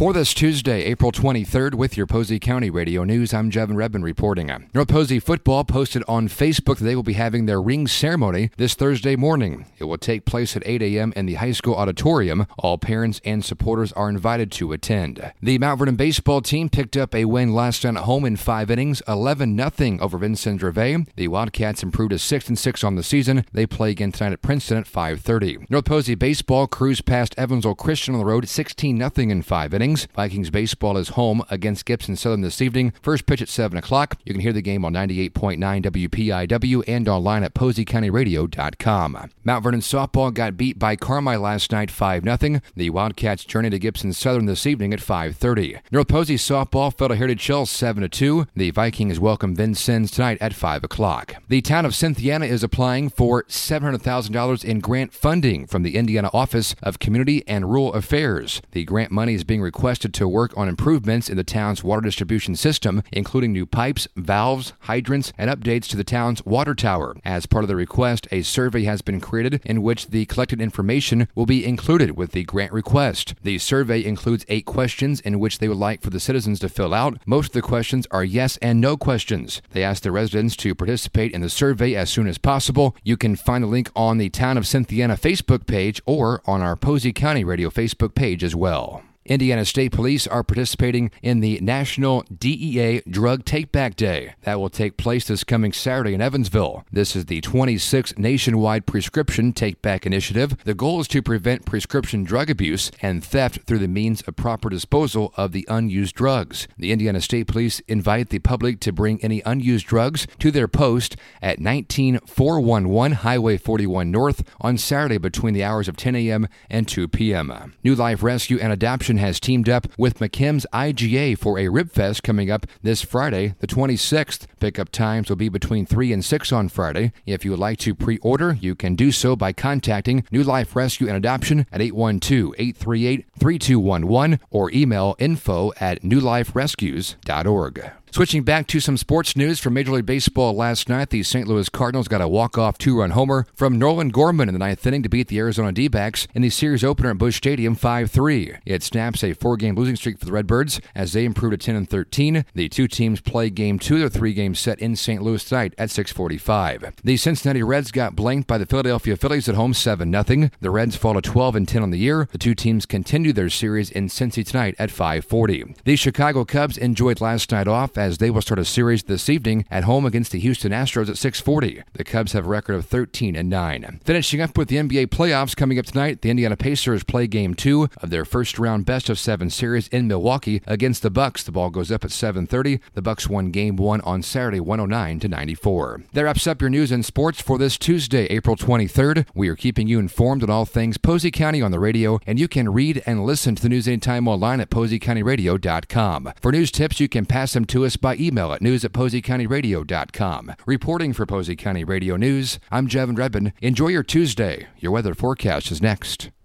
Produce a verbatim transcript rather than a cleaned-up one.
For this Tuesday, April twenty-third, with your Posey County Radio News, I'm Jevin Redmond reporting. North Posey football posted on Facebook that they will be having their ring ceremony this Thursday morning. It will take place at eight a.m. in the high school auditorium. All parents and supporters are invited to attend. The Mount Vernon baseball team picked up a win last night at home in five innings, eleven nothing over Vincennes-Gervais. The Wildcats improved to six and six on the season. They play again tonight at Princeton at five thirty. North Posey baseball cruised past Evansville Christian on the road sixteen nothing in five innings. Vikings baseball is home against Gibson Southern this evening. First pitch at seven o'clock. You can hear the game on ninety-eight point nine W P I W and online at posey county radio dot com. Mount Vernon softball got beat by Carmi last night five nothing. The Wildcats journey to Gibson Southern this evening at five thirty. North Posey softball fell to Heritage Hills seven to two. The Vikings welcome Vincennes tonight at five o'clock. The town of Cynthiana is applying for seven hundred thousand dollars in grant funding from the Indiana Office of Community and Rural Affairs. The grant money is being requested to work on improvements in the town's water distribution system, including new pipes, valves, hydrants, and updates to the town's water tower. As part of the request, a survey has been created in which the collected information will be included with the grant request. The survey includes eight questions in which they would like for the citizens to fill out. Most of the questions are yes and no questions. They ask the residents to participate in the survey as soon as possible. You can find the link on the Town of Cynthiana Facebook page or on our Posey County Radio Facebook page as well. Indiana State Police are participating in the National D E A Drug Take-Back Day. That will take place this coming Saturday in Evansville. This is the twenty-sixth nationwide prescription take-back initiative. The goal is to prevent prescription drug abuse and theft through the means of proper disposal of the unused drugs. The Indiana State Police invite the public to bring any unused drugs to their post at nineteen four eleven Highway forty-one North on Saturday between the hours of ten a.m. and two p.m. New Life Rescue and Adoption has teamed up with McKim's I G A for a Rib Fest coming up this Friday, the twenty-sixth. Pickup times will be between three and six on Friday. If you would like to pre-order, you can do so by contacting New Life Rescue and Adoption at eight one two, eight three eight, three two one one or email info at new life rescues dot org. Switching back to some sports news from Major League Baseball last night, the Saint Louis Cardinals got a walk-off two-run homer from Nolan Gorman in the ninth inning to beat the Arizona D-backs in the series opener at Busch Stadium five three. It snaps a four-game losing streak for the Redbirds as they improve to ten and thirteen. The two teams play Game two of their three-game set in Saint Louis tonight at six forty-five. The Cincinnati Reds got blanked by the Philadelphia Phillies at home seven nothing. The Reds fall to twelve and ten on the year. The two teams continue their series in Cincy tonight at five forty. The Chicago Cubs enjoyed last night off as they will start a series this evening at home against the Houston Astros at six forty. The Cubs have a record of thirteen and nine. Finishing up with the N B A playoffs coming up tonight, the Indiana Pacers play Game two of their first-round best-of-seven series in Milwaukee against the Bucks. The ball goes up at seven thirty. The Bucks won Game one on Saturday, one oh nine to ninety-four. That wraps up your news and sports for this Tuesday, April twenty-third. We are keeping you informed on all things Posey County on the radio, and you can read and listen to the news anytime online at posey county radio dot com. For news tips, you can pass them to us by email at news at posey county radio dot com. Reporting for Posey County Radio News, I'm Jevin Redmond. Enjoy your Tuesday. Your weather forecast is next.